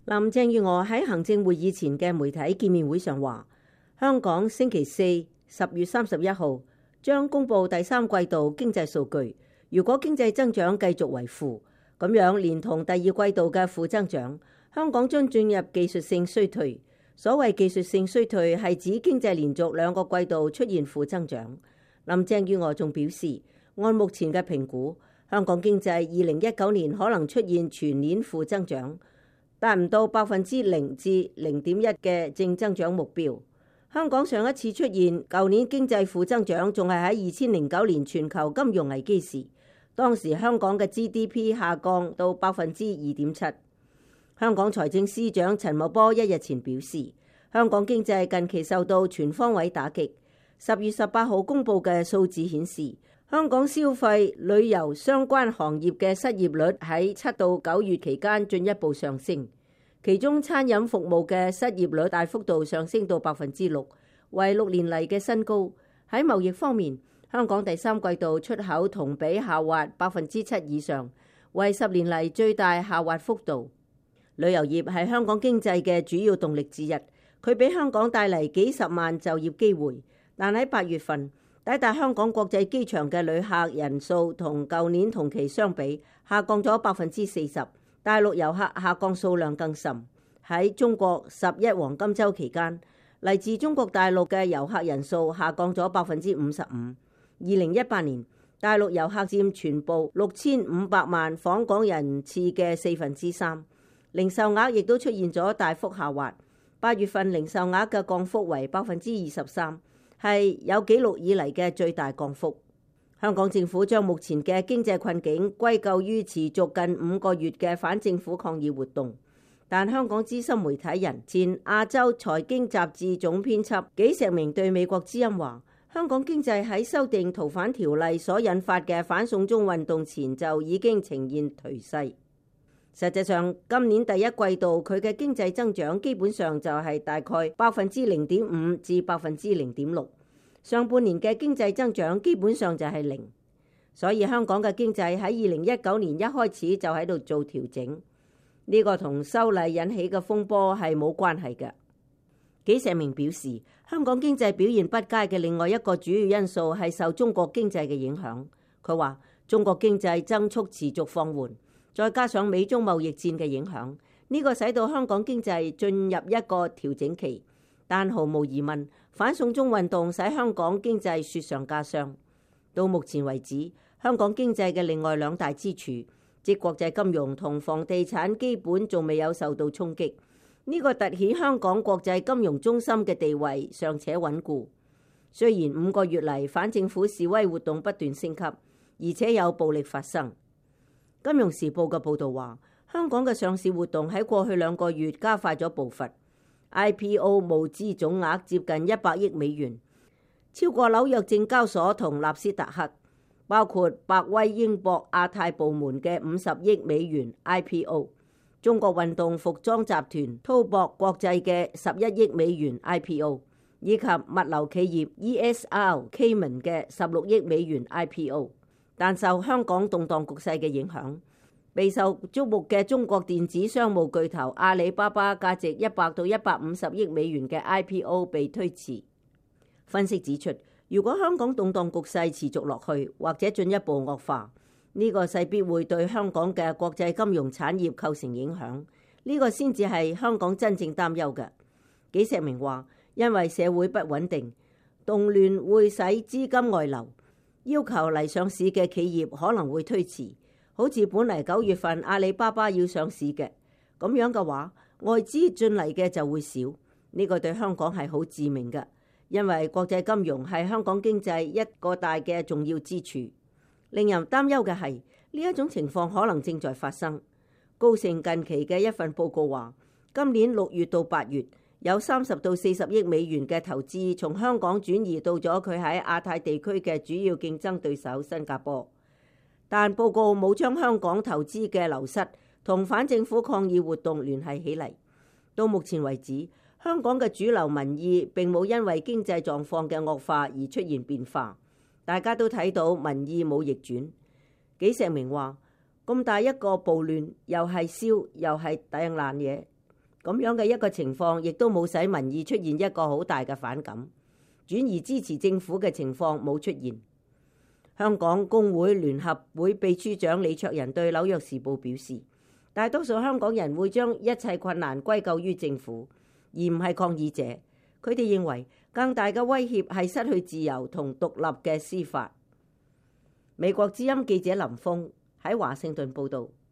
林鄭月娥喺行政會議前嘅媒體見面會上話，香港星期四10月31號將公布第三季度經濟數據。如果經濟增長繼續為負，咁樣連同第二季度嘅負增長，香港將進入技術性衰退。所謂技術性衰退係指經濟連續2個季度出現負增長。林鄭月娥仲表示，按目前嘅評估，香港經濟2019年可能出現全年負增長，達唔到0%至0.1%嘅正增長目標。香港上一次出現舊年經濟負增長，仲係喺2009年全球金融危機時，當時香港嘅 GDP 下降到2.7%。香港財政司長陳茂波1日前表示，香港經濟近期受到全方位打擊。10月18號公佈嘅數字顯示，香港消費、旅遊相關行業嘅失業率喺7到9月期間進一步上升，其中餐飲服務嘅失業率大幅度上升到6%，為6年嚟嘅新高。喺貿易方面，香港第三季度出口同比下滑7%以上，為10年嚟最大下滑幅度。旅遊業係香港經濟嘅主要動力之一，佢俾香港帶嚟幾十萬就業機會。但喺8月份，抵達香港國際機場嘅旅客人數同舊年同期相比下降咗40%，大陸遊客下降數量更甚。喺中國11黃金週期間，嚟自中國大陸嘅遊客人數下降咗55%。2018年，大陸遊客佔全部6500萬訪港人次嘅3/4，零售額亦都出現咗大幅下滑。8月份零售額嘅降幅為23%，係有紀錄以嚟嘅最大降幅。香港政府將目前嘅經濟困境歸咎於持續近5個月嘅反政府抗議活動，但香港資深媒體人、前亞洲財經雜誌總編輯紀石明對美國之音話，香港經濟喺修訂逃犯條例所引發嘅反送中運動前就已經呈現頹勢。實際上，今年第一季度佢嘅經濟增長基本上就係大概0.5%至0.6%。上半年嘅經濟增長基本上就係0，所以香港嘅經濟喺2019年一開始就喺度做調整。呢個同修例引起嘅風波係冇關係嘅。紀石明表示，香港經濟表現不佳嘅另外一個主要因素係受中國經濟嘅影響。佢話中國經濟增速持續放緩，再加上美中貿易戰嘅影響，呢個使到香港經濟進入一個調整期。但毫無疑問，反送中運動使香港經濟雪上加霜。到目前為止，香港經濟嘅另外2大支柱，即國際金融同房地產，基本仲未有受到衝擊。呢個凸顯香港國際金融中心嘅地位尚且穩固。雖然5個月嚟反政府示威活動不斷升級，而且有暴力發生。金融時報嘅報導話，香港嘅上市活動喺過去2個月加快咗步伐。IPO 募資總額接近100億美元，超過紐約證交所同納斯達克，包括百威英博亞太部門嘅50億美元 IPO， 中國運動服裝集團滔博國際嘅11億美元 IPO， 以及物流企業 ESR Cayman 嘅16億美元 IPO。但受香港動盪局勢嘅影響，備受矚目嘅中國電子商務巨頭阿里巴巴價值100到150億美元嘅 IPO 被推遲。分析指出，如果香港動盪局勢持續落去，或者進一步惡化，呢個勢必會對香港嘅國際金融產業構成影響。呢個先至係香港真正擔憂嘅。紀石明話，因為社會不穩定，動亂會使資金外流，要求嚟上市嘅企業可能會推遲。好似本嚟9月份阿里巴巴要上市嘅，咁樣嘅話，外資進嚟嘅就會少。呢個對香港係好致命嘅，因為國際金融係香港經濟一個大嘅重要支柱。令人擔憂嘅係呢一種情況可能正在發生。高盛近期嘅一份報告話，今年6月到8月有30到40億美元嘅投資從香港轉移到咗佢喺亞太地區嘅主要競爭對手新加坡。但報告冇將香港投資嘅流失同反政府抗議活動聯繫起嚟。到目前為止，香港嘅主流民意並冇因為經濟狀況嘅惡化而出現變化。大家都睇到民意冇逆轉。紀石明話，咁大一個暴亂，又係燒又係掟爛嘢， 咁樣嘅一個情況，亦都冇使民意出現一個好大嘅反感，轉而支持政府嘅情況冇出現。香港工會聯合會秘書長李卓人對《紐約時報》表示，大多數香港人會將一切困難歸咎於政府，而唔係抗議者。佢哋認為更大嘅威脅係失去自由同獨立嘅司法。美國之音記者林峰喺華盛頓報導。